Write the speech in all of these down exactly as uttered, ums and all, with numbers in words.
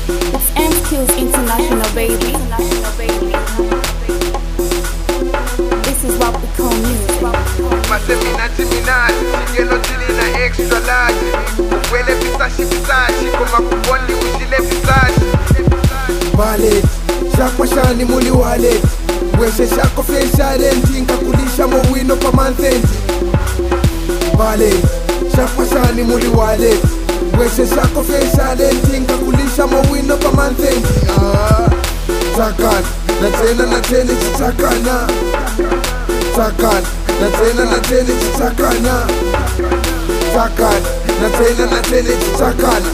It's M-Skills International, baby. This is what we call music. Maseminati minati, chigelo chili na extra large. Uwele pisashi pisashi, koma kubondi ushile pisashi. Ballet, shakwa shani muli wallet. Weshe shako fesha renti, nkakulisha mowino pa manthenti. Ballet, shakwa shani muli wallet. Weshe shako fesha renti, nkakulisha mowino pa manthenti. Ah, Takan, na tena na tena chitakana. Takan, na tena na tena chitakana. Takan, na tena na tena chitakana.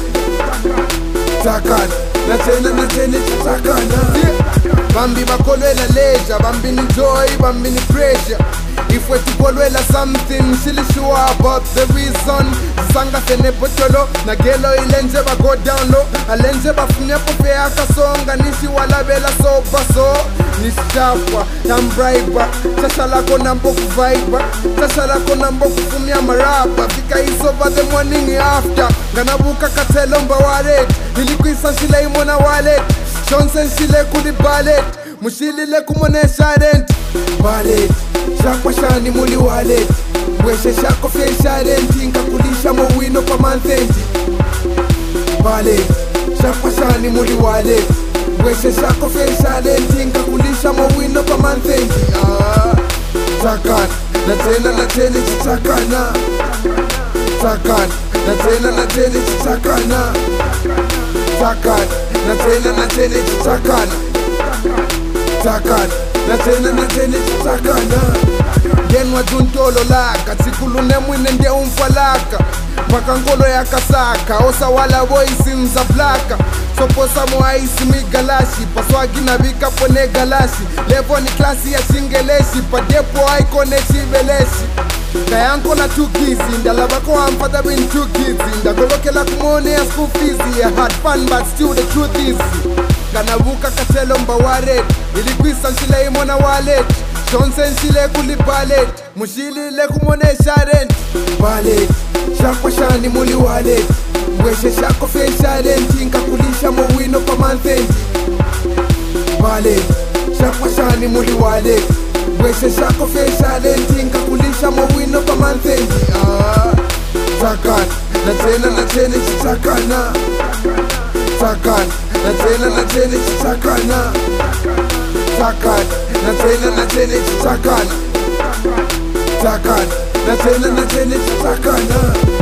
Takan, na tena na tena chitakana. Bambi bakolwela leisure, bambi ni joy, bambi ni pressure. If we tikolwela something, silly sure about the reason. Sanga sene potolo, na gelo ilenje ba go down low. Alenje ba funya pope akasonga, nishi wala bela so baso. Nishapwa, nambraiba, chashala kona mboku vibe. Chashala kona mboku fumia maraba. Fika is over the morning after. Ganabuka katelo mba wallet. Nilikuisa shile imona wallet. Johnson shile kuli ballet. Mushilile kumonesha rent. Ballet, shakwa shani muli wallet. Weshe shako fesha renti, nkakulisha mowino pa manthenti. Ballet, shakwa shani muli wallet. Weshe shako fesha renti, nkakulisha mowino pa manthenti. Ah, Takan, na tena na tena chitakana. Takan, na tena na tena chitakana. Takan, na tena na tena chitakana. Takan, na tena na tena chitakana. Genwa juntolo laka, tikulune mwine nde umfalaka. Paka ngolo ya kasaka, osa wala voice mza blaka. Soposa moaisi migalashi, paswagi na vika pone galashi. Levo ni klasi ya shingeleshi, padepo aikone chiveleshi. Kayanko na two kids, ndalabako amfata bin two kids. Ndagolokela kumone ya school fees. I had fun but still the truth is Kanabuka katelo mba waret. Ilikuisa nshile imona wallet. Johnson nshile kuli ballet. Mushili le kumonesha rent. Ballet, shakwa shani muli wallet. Weshe shako fesha renti, nkakulisha mowino pa manthenti. Ballet, shakwa shani muli wallet. Weshe shako fesha renti, nkakulisha mowino pa manthenti. Ah, Takan, na tena na tena chitakana. Takan, na tena na tena chitakana. Takan, na tena na tena chitakana. Takan, na tena na tena chitakana.